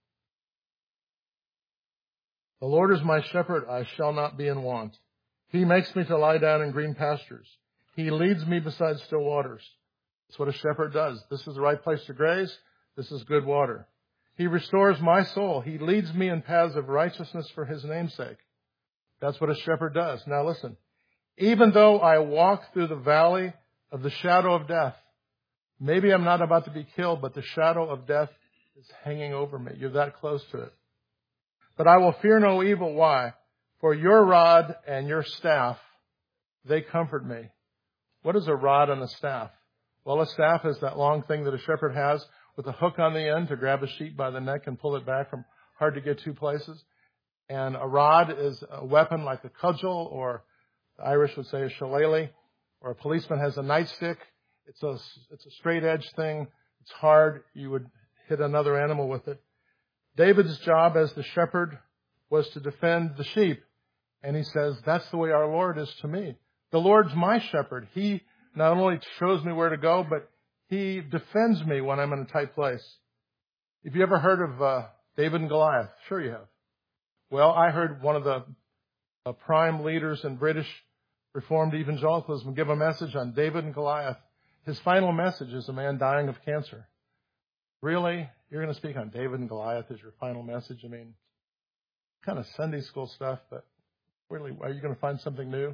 A: The Lord is my shepherd, I shall not be in want. He makes me to lie down in green pastures. He leads me beside still waters. That's what a shepherd does. This is the right place to graze. This is good water. He restores my soul. He leads me in paths of righteousness for his name's sake. That's what a shepherd does. Now listen. Even though I walk through the valley of the shadow of death, maybe I'm not about to be killed, but the shadow of death is hanging over me. You're that close to it. But I will fear no evil. Why? For your rod and your staff, they comfort me. What is a rod and a staff? Well, a staff is that long thing that a shepherd has with a hook on the end to grab a sheep by the neck and pull it back from hard to get to places. And a rod is a weapon like a cudgel, or the Irish would say a shillelagh, or a policeman has a nightstick. It's a straight edge thing. It's hard. You would hit another animal with it. David's job as the shepherd was to defend the sheep. And he says, that's the way our Lord is to me. The Lord's my shepherd. He not only shows me where to go, but he defends me when I'm in a tight place. Have you ever heard of David and Goliath? Sure you have. Well, I heard one of the prime leaders in British Reformed evangelicalism give a message on David and Goliath. His final message is a man dying of cancer. Really? You're going to speak on David and Goliath as your final message? I mean, kind of Sunday school stuff, but really, are you going to find something new?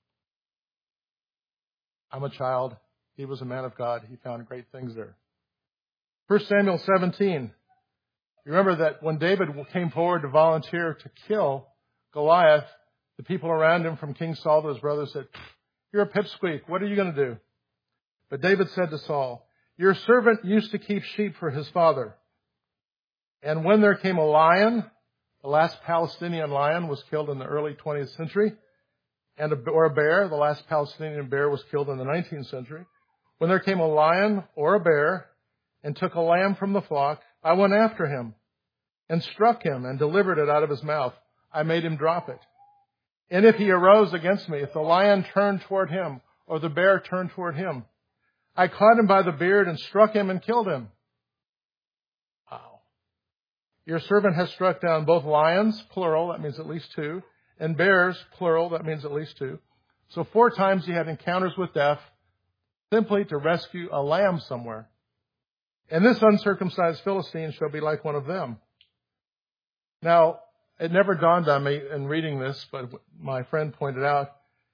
A: I'm a child. He was a man of God. He found great things there. 1 Samuel 17. You remember that when David came forward to volunteer to kill Goliath, the people around him, from King Saul to his brothers, said, "You're a pipsqueak. What are you going to do?" But David said to Saul, "Your servant used to keep sheep for his father. And when there came a lion," the last Palestinian lion was killed in the early 20th century, or a bear, the last Palestinian bear was killed in the 19th century. "When there came a lion or a bear and took a lamb from the flock, I went after him and struck him and delivered it out of his mouth. I made him drop it. And if he arose against me, if the lion turned toward him or the bear turned toward him, I caught him by the beard and struck him and killed him." Wow. "Your servant has struck down both lions," plural, that means at least two, "and bears," plural, that means at least two. So 4 times he had encounters with death simply to rescue a lamb somewhere. "And this uncircumcised Philistine shall be like one of them." Now, it never dawned on me in reading this, but my friend pointed out,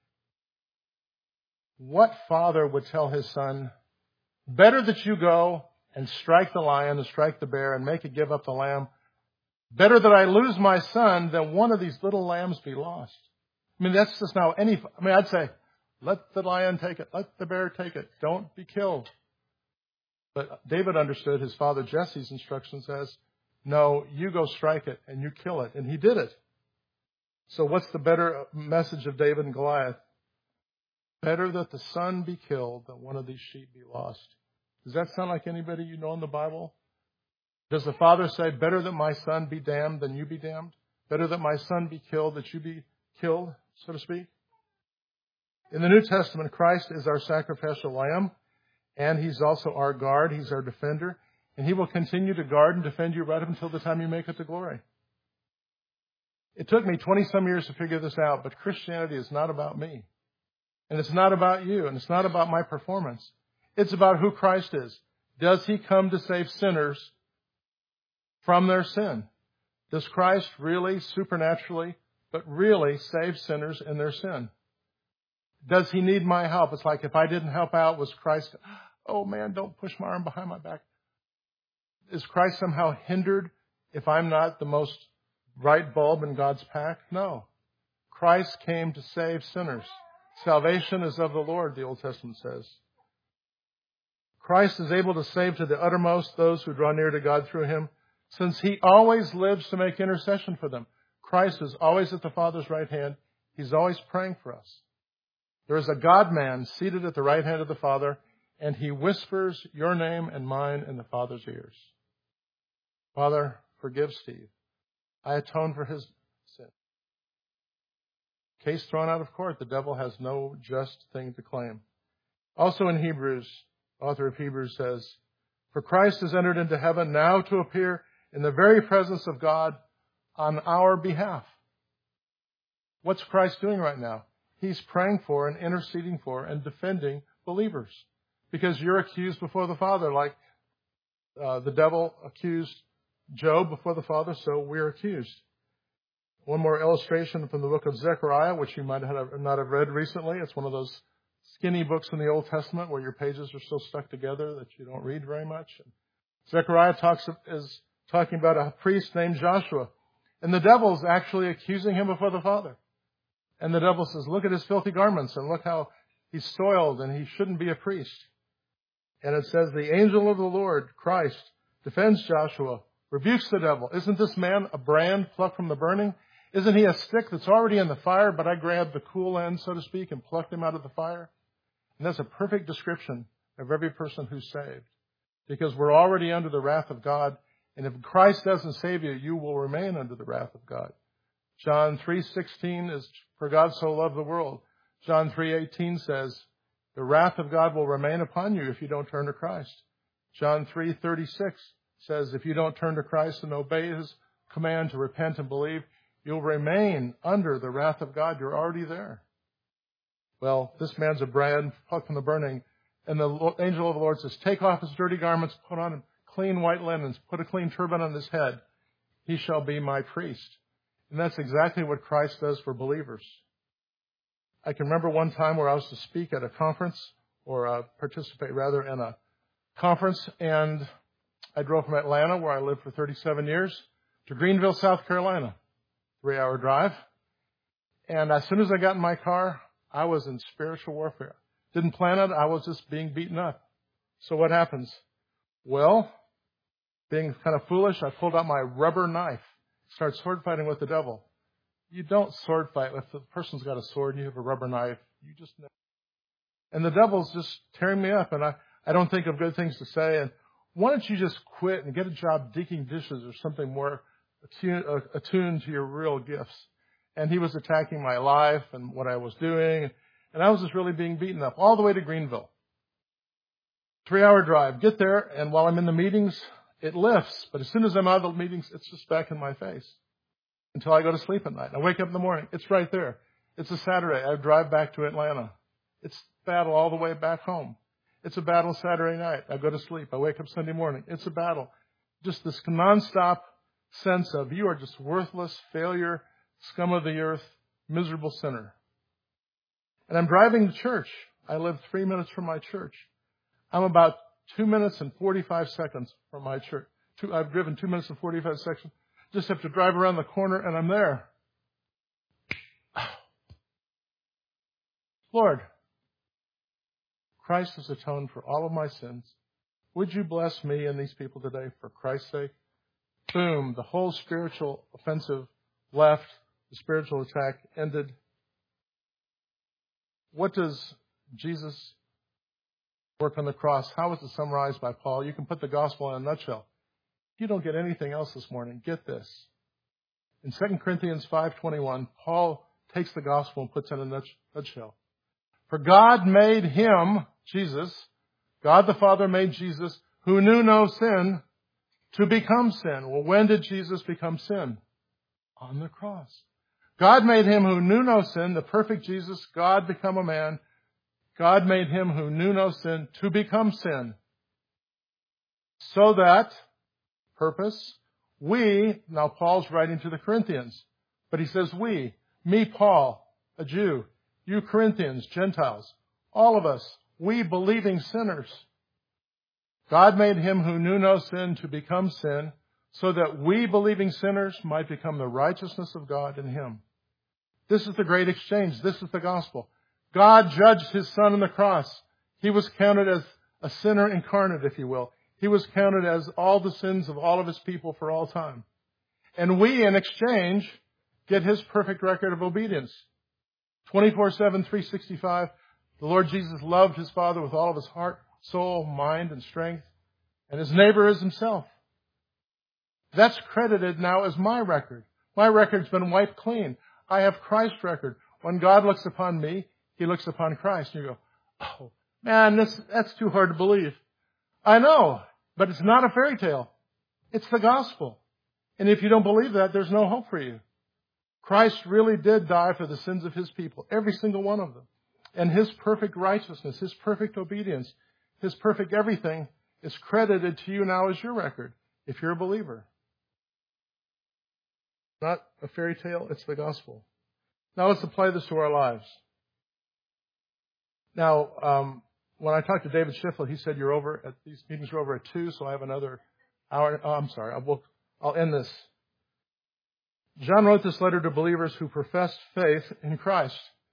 A: what father would tell his son, better that you go and strike the lion and strike the bear and make it give up the lamb. Better that I lose my son than one of these little lambs be lost. I mean, that's just now I'd say, let the lion take it. Let the bear take it. Don't be killed. But David understood his father Jesse's instructions as, no, you go strike it and you kill it. And he did it. So what's the better message of David and Goliath? Better that the son be killed than one of these sheep be lost. Does that sound like anybody you know in the Bible? Does the father say, better that my son be damned than you be damned? Better that my son be killed than you be killed, so to speak? In the New Testament, Christ is our sacrificial lamb, and he's also our guard. He's our defender, and he will continue to guard and defend you right up until the time you make it to glory. It took me 20-some years to figure this out, but Christianity is not about me. And it's not about you, and it's not about my performance. It's about who Christ is. Does he come to save sinners from their sin? Does Christ really, supernaturally, but really save sinners in their sin? Does he need my help? It's like if I didn't help out, was Christ, oh man, don't push my arm behind my back. Is Christ somehow hindered if I'm not the most bright bulb in God's pack? No. Christ came to save sinners. Salvation is of the Lord, the Old Testament says. Christ is able to save to the uttermost those who draw near to God through him, since he always lives to make intercession for them. Christ is always at the Father's right hand. He's always praying for us. There is a God-man seated at the right hand of the Father, and he whispers your name and mine in the Father's ears. Father, forgive Steve. I atone for his sin. Case thrown out of court. The devil has no just thing to claim. Also in Hebrews, author of Hebrews says, for Christ has entered into heaven now to appear in the very presence of God on our behalf. What's Christ doing right now? He's praying for and interceding for and defending believers. Because you're accused before the Father, like the devil accused Job before the Father, so we're accused. One more illustration from the book of Zechariah, which you might not have read recently. It's one of those skinny books in the Old Testament where your pages are still stuck together that you don't read very much. Zechariah is talking about a priest named Joshua. And the devil's actually accusing him before the Father. And the devil says, look at his filthy garments and look how he's soiled and he shouldn't be a priest. And it says, the angel of the Lord, Christ, defends Joshua, rebukes the devil. Isn't this man a brand plucked from the burning? Isn't he a stick that's already in the fire, but I grabbed the cool end, so to speak, and plucked him out of the fire? And that's a perfect description of every person who's saved. Because we're already under the wrath of God. And if Christ doesn't save you, you will remain under the wrath of God. John 3:16 is, for God so loved the world. John 3:18 says, the wrath of God will remain upon you if you don't turn to Christ. John 3:36 says, if you don't turn to Christ and obey his command to repent and believe, you'll remain under the wrath of God. You're already there. Well, this man's a brand plucked from the burning. And the angel of the Lord says, take off his dirty garments, put on clean white linens, put a clean turban on his head. He shall be my priest. And that's exactly what Christ does for believers. I can remember one time where I was to speak at a conference, or participate rather in a conference, and I drove from Atlanta, where I lived for 37 years, to Greenville, South Carolina, 3-hour drive. And as soon as I got in my car, I was in spiritual warfare. Didn't plan it. I was just being beaten up. So what happens? Well, being kind of foolish, I pulled out my rubber knife, started sword fighting with the devil. You don't sword fight. If the person's got a sword and you have a rubber knife, you just know. And the devil's just tearing me up, and I don't think of good things to say. And why don't you just quit and get a job digging dishes or something more attuned to your real gifts? And he was attacking my life and what I was doing. And I was just really being beaten up all the way to Greenville. 3-hour drive. Get there, and while I'm in the meetings, it lifts. But as soon as I'm out of the meetings, it's just back in my face until I go to sleep at night. I wake up in the morning. It's right there. It's a Saturday. I drive back to Atlanta. It's battle all the way back home. It's a battle Saturday night. I go to sleep. I wake up Sunday morning. It's a battle. Just this nonstop sense of you are just worthless, failure, scum of the earth, miserable sinner. And I'm driving to church. I live 3 minutes from my church. I'm about 2 minutes and 45 seconds from my church. I've driven 2 minutes and 45 seconds. Just have to drive around the corner and I'm there. Lord, Christ has atoned for all of my sins. Would you bless me and these people today for Christ's sake? Boom, the whole spiritual offensive left. The spiritual attack ended. What does Jesus work on the cross? How is it summarized by Paul? You can put the gospel in a nutshell. If you don't get anything else this morning, get this. In 2 Corinthians 5:21, Paul takes the gospel and puts it in a nutshell. For God made him, Jesus, God the Father made Jesus, who knew no sin, to become sin. Well, when did Jesus become sin? On the cross. God made him who knew no sin, the perfect Jesus, God become a man. God made him who knew no sin to become sin. So that, purpose, now Paul's writing to the Corinthians, but he says we, me, Paul, a Jew, you Corinthians, Gentiles, all of us, we believing sinners. God made him who knew no sin to become sin, so that we believing sinners might become the righteousness of God in him. This is the great exchange. This is the gospel. God judged his son on the cross. He was counted as a sinner incarnate, if you will. He was counted as all the sins of all of his people for all time. And we, in exchange, get his perfect record of obedience. 24/7, 365, the Lord Jesus loved his Father with all of his heart, soul, mind, and strength. And his neighbor is himself. That's credited now as my record. My record's been wiped clean. I have Christ's record. When God looks upon me, He looks upon Christ. And you go, oh, man, that's too hard to believe. I know, but it's not a fairy tale. It's the gospel. And if you don't believe that, there's no hope for you. Christ really did die for the sins of His people, every single one of them. And His perfect righteousness, His perfect obedience, His perfect everything is credited to you now as your record, if you're a believer. Not a fairy tale, it's the gospel. Now let's apply this to our lives. Now, when I talked to David Schiffel, he said these meetings are over at 2, so I have another hour. Oh, I'm sorry, I'll end this. John wrote this letter to believers who professed faith in Christ.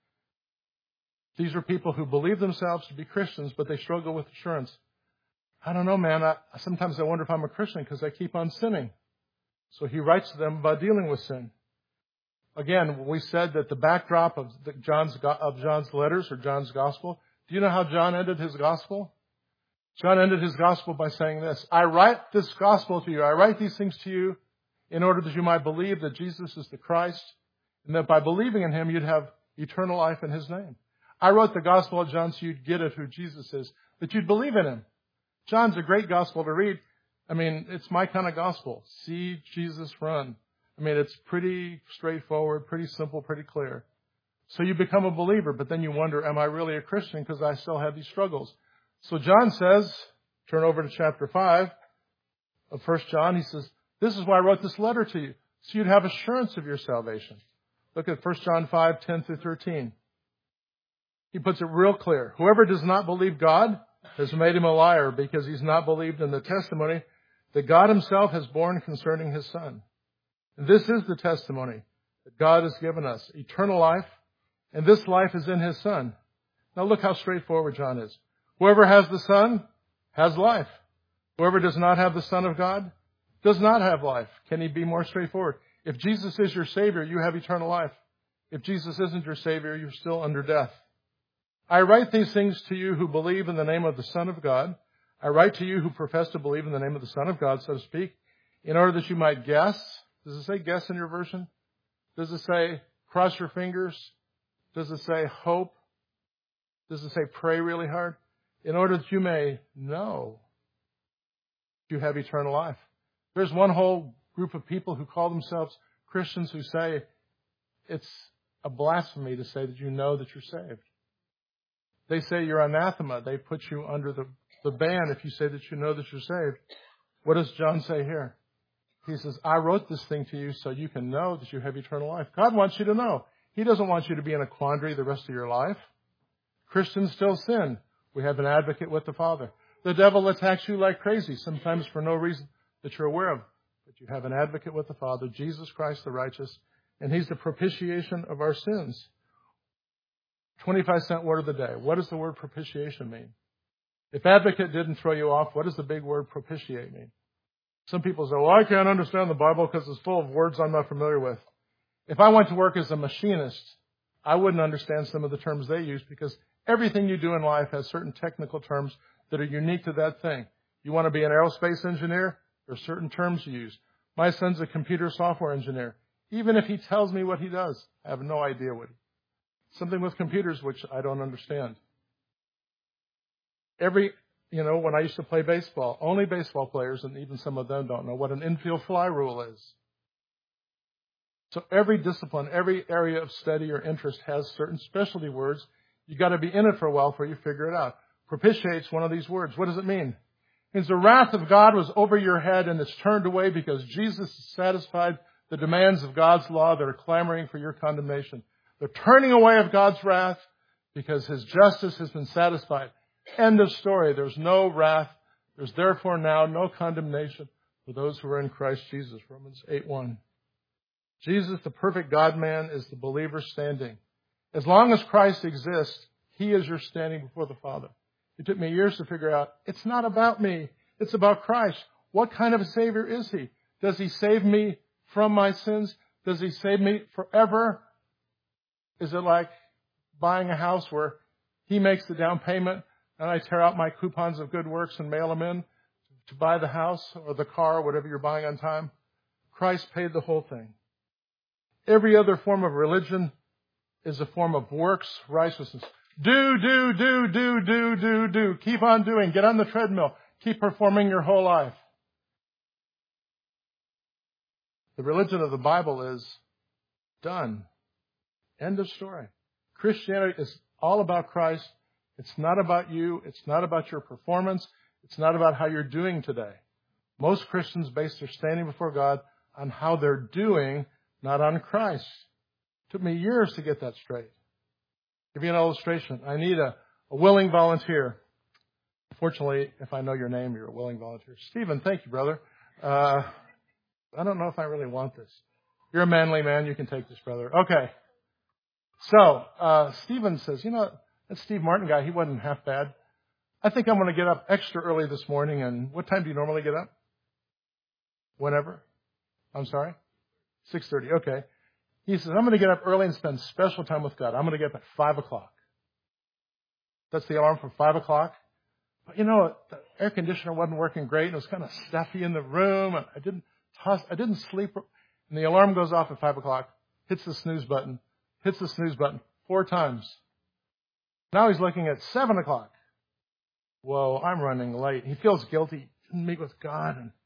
A: These are people who believe themselves to be Christians, but they struggle with assurance. I don't know, man. Sometimes I wonder if I'm a Christian because I keep on sinning. So he writes to them about dealing with sin. Again, we said that the backdrop of John's letters or John's gospel. Do you know how John ended his gospel? John ended his gospel by saying this: I write this gospel to you. I write these things to you in order that you might believe that Jesus is the Christ, and that by believing in Him, you'd have eternal life in His name. I wrote the gospel of John so you'd get it who Jesus is, that you'd believe in Him. John's a great gospel to read. I mean, it's my kind of gospel. See Jesus run. I mean, it's pretty straightforward, pretty simple, pretty clear. So you become a believer, but then you wonder, am I really a Christian because I still have these struggles? So John says, turn over to chapter 5 of 1 John. He says, this is why I wrote this letter to you, so you'd have assurance of your salvation. Look at 1 John 5, 10 through 13. He puts it real clear. Whoever does not believe God has made him a liar, because he's not believed in the testimony that God Himself has borne concerning His Son. And this is the testimony that God has given us, eternal life, and this life is in His Son. Now look how straightforward John is. Whoever has the Son has life. Whoever does not have the Son of God does not have life. Can he be more straightforward? If Jesus is your Savior, you have eternal life. If Jesus isn't your Savior, you're still under death. I write these things to you who believe in the name of the Son of God. I write to you who profess to believe in the name of the Son of God, so to speak, in order that you might guess. Does it say guess in your version? Does it say cross your fingers? Does it say hope? Does it say pray really hard? In order that you may know you have eternal life. There's one whole group of people who call themselves Christians who say it's a blasphemy to say that you know that you're saved. They say you're anathema. They put you under the ban if you say that you know that you're saved. What does John say here? He says, I wrote this thing to you so you can know that you have eternal life. God wants you to know. He doesn't want you to be in a quandary the rest of your life. Christians still sin. We have an advocate with the Father. The devil attacks you like crazy, sometimes for no reason that you're aware of. But you have an advocate with the Father, Jesus Christ the righteous, and He's the propitiation of our sins. 25-cent word of the day. What does the word propitiation mean? If advocate didn't throw you off, what does the big word propitiate mean? Some people say, well, I can't understand the Bible because it's full of words I'm not familiar with. If I went to work as a machinist, I wouldn't understand some of the terms they use, because everything you do in life has certain technical terms that are unique to that thing. You want to be an aerospace engineer? There are certain terms you use. My son's a computer software engineer. Even if he tells me what he does, I have no idea what something with computers which I don't understand. When I used to play baseball, only baseball players, and even some of them don't know what an infield fly rule is. So every discipline, every area of study or interest has certain specialty words. You've got to be in it for a while before you figure it out. Propitiate's one of these words. What does it mean? It means the wrath of God was over your head and it's turned away because Jesus satisfied the demands of God's law that are clamoring for your condemnation. They're turning away of God's wrath because His justice has been satisfied. End of story. There's no wrath. There's therefore now no condemnation for those who are in Christ Jesus. Romans 8:1. Jesus, the perfect God-man, is the believer standing. As long as Christ exists, He is your standing before the Father. It took me years to figure out, it's not about me. It's about Christ. What kind of a Savior is He? Does He save me from my sins? Does He save me forever? Is it like buying a house where He makes the down payment and I tear out my coupons of good works and mail them in to buy the house or the car or whatever you're buying on time? Christ paid the whole thing. Every other form of religion is a form of works righteousness. Do. Keep on doing. Get on the treadmill. Keep performing your whole life. The religion of the Bible is done. End of story. Christianity is all about Christ. It's not about you. It's not about your performance. It's not about how you're doing today. Most Christians base their standing before God on how they're doing, not on Christ. It took me years to get that straight. Give you an illustration. I need a willing volunteer. Fortunately, if I know your name, you're a willing volunteer. Stephen, thank you, brother. I don't know if I really want this. You're a manly man. You can take this, brother. Okay. So, Stephen says, that Steve Martin guy, he wasn't half bad. I think I'm going to get up extra early this morning. And what time do you normally get up? Whenever? I'm sorry? 6:30. Okay. He says, I'm going to get up early and spend special time with God. I'm going to get up at 5 o'clock. That's the alarm for 5 o'clock. But the air conditioner wasn't working great, and it was kind of stuffy in the room. And I didn't sleep. And the alarm goes off at 5 o'clock, hits the snooze button 4 times. Now he's looking at 7 o'clock. Whoa, I'm running late. He feels guilty. Didn't meet with God and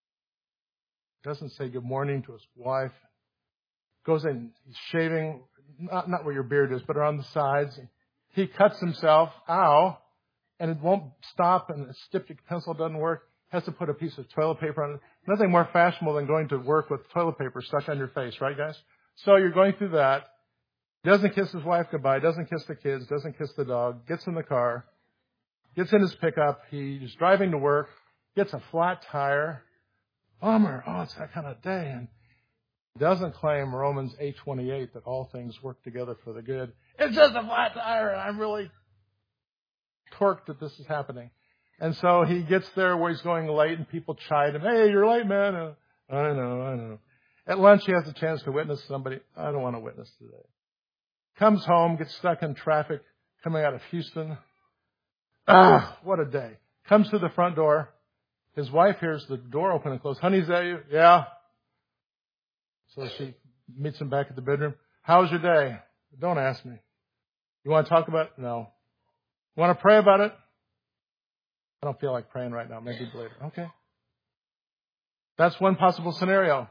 A: doesn't say good morning to his wife. Goes in, he's shaving, not where your beard is, but around the sides. He cuts himself, and it won't stop, and the styptic pencil doesn't work. Has to put a piece of toilet paper on it. Nothing more fashionable than going to work with toilet paper stuck on your face, right, guys? So you're going through that. Doesn't kiss his wife goodbye, doesn't kiss the kids, doesn't kiss the dog, gets in the car, gets in his pickup. He's driving to work, gets a flat tire. Bummer. Oh, it's that kind of day. And doesn't claim Romans 8:28 that all things work together for the good. It's just a flat tire, and I'm really torqued that this is happening. And so he gets there where he's going late, and people chide him. Hey, you're late, man. I know. At lunch, he has a chance to witness somebody. I don't want to witness today. Comes home, gets stuck in traffic coming out of Houston. What a day. Comes to the front door. His wife hears the door open and close. Honey, is that you? Yeah. So she meets him back at the bedroom. How's your day? Don't ask me. You want to talk about it? No. You want to pray about it? I don't feel like praying right now. Maybe later. Okay. That's one possible scenario.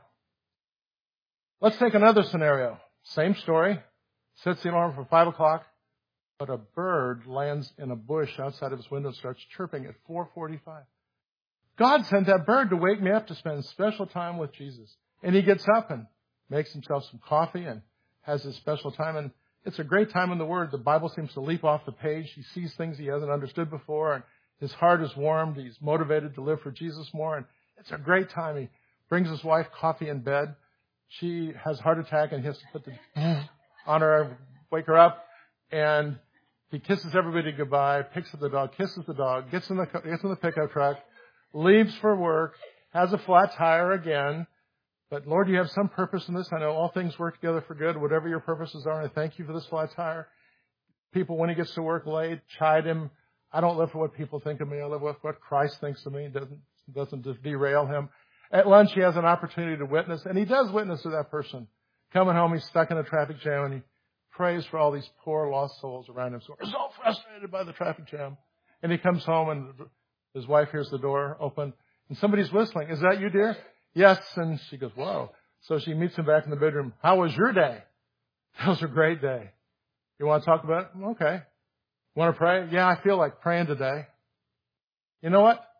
A: Let's take another scenario. Same story. Sets the alarm for 5 o'clock, but a bird lands in a bush outside of his window and starts chirping at 4:45. God sent that bird to wake me up to spend special time with Jesus. And he gets up and makes himself some coffee and has his special time. And it's a great time in the Word. The Bible seems to leap off the page. He sees things he hasn't understood before, and his heart is warmed. He's motivated to live for Jesus more. And it's a great time. He brings his wife coffee in bed. She has a heart attack, and he has to put the on her, wake her up. And he kisses everybody goodbye, picks up the dog, kisses the dog, gets in the pickup truck, leaves for work, has a flat tire again. But Lord, you have some purpose in this. I know all things work together for good, whatever your purposes are. And I thank you for this flat tire. People, when he gets to work late, chide him. I don't live for what people think of me. I live with what Christ thinks of me. It doesn't derail him. At lunch, he has an opportunity to witness, and he does witness to that person. Coming home, he's stuck in a traffic jam, and he prays for all these poor lost souls around him. So we're so frustrated by the traffic jam. And he comes home, and his wife hears the door open, and somebody's whistling. Is that you, dear? Yes. And she goes, whoa. So she meets him back in the bedroom. How was your day? That was a great day. You want to talk about it? Okay. Want to pray? Yeah, I feel like praying today. You know what?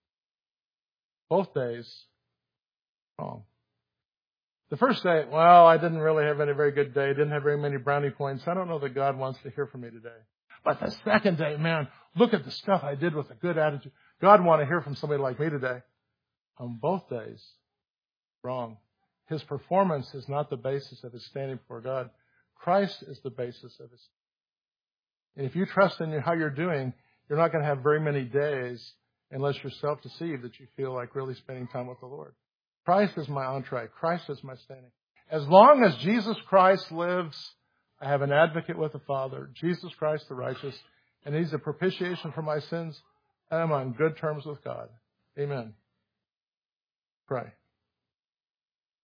A: Both days wrong. The first day, well, I didn't really have any very good day. Didn't have very many brownie points. I don't know that God wants to hear from me today. But the second day, man, look at the stuff I did with a good attitude. God wants to hear from somebody like me today. On both days, wrong. His performance is not the basis of his standing before God. Christ is the basis of his. And if you trust in how you're doing, you're not going to have very many days unless you're self-deceived that you feel like really spending time with the Lord. Christ is my entree. Christ is my standing. As long as Jesus Christ lives, I have an advocate with the Father, Jesus Christ the righteous, and he's a propitiation for my sins. I am on good terms with God. Amen. Pray.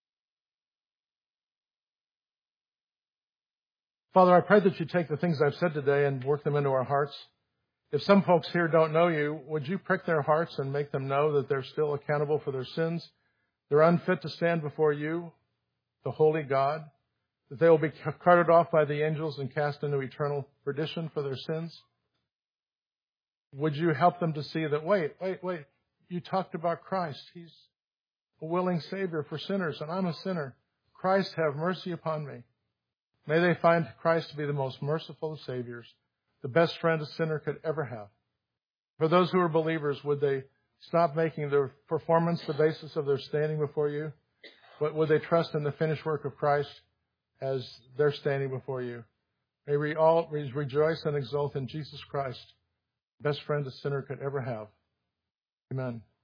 A: Father, I pray that you take the things I've said today and work them into our hearts. If some folks here don't know you, would you prick their hearts and make them know that they're still accountable for their sins? They're unfit to stand before you, the holy God, that they will be carted off by the angels and cast into eternal perdition for their sins? Would you help them to see that, wait, you talked about Christ. He's a willing Savior for sinners, and I'm a sinner. Christ, have mercy upon me. May they find Christ to be the most merciful of Saviors, the best friend a sinner could ever have. For those who are believers, would they stop making their performance the basis of their standing before you? But would they trust in the finished work of Christ as they're standing before you? May we all rejoice and exult in Jesus Christ, best friend a sinner could ever have. Amen.